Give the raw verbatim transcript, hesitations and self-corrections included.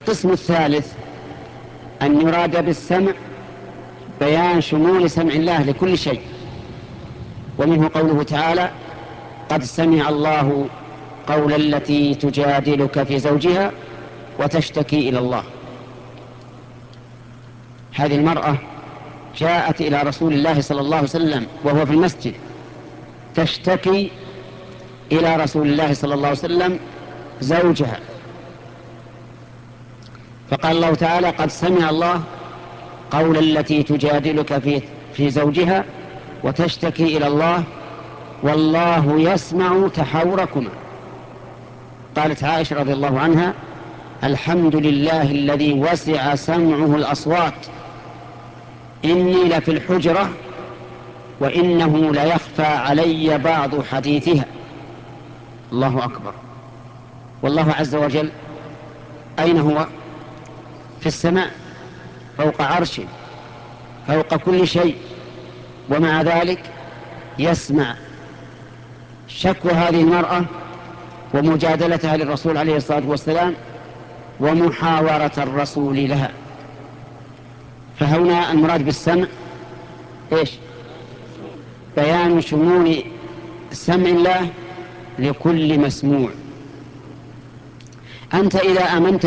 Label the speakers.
Speaker 1: القسم الثالث أن يراد بالسمع بيان شمول سمع الله لكل شيء، ومنه قوله تعالى: قد سمع الله قول التي تجادلك في زوجها وتشتكي إلى الله. هذه المرأة جاءت إلى رسول الله صلى الله عليه وسلم وهو في المسجد تشتكي إلى رسول الله صلى الله عليه وسلم زوجها، فقال الله تعالى: قد سمع الله قول التي تجادلك في, في زوجها وتشتكي إلى الله والله يسمع تحاوركما. قالت عائشة رضي الله عنها: الحمد لله الذي وسع سمعه الأصوات، إني لفي الحجرة وإنه ليخفى علي بعض حديثها. الله أكبر. والله عز وجل أين هو؟ في السماء فوق عرشه فوق كل شيء، ومع ذلك يسمع شكوى هذه المرأة ومجادلتها للرسول عليه الصلاة والسلام ومحاورة الرسول لها. فهنا المراد بالسمع إيش؟ بيان شمول سمع الله لكل مسموع. أنت إذا آمنت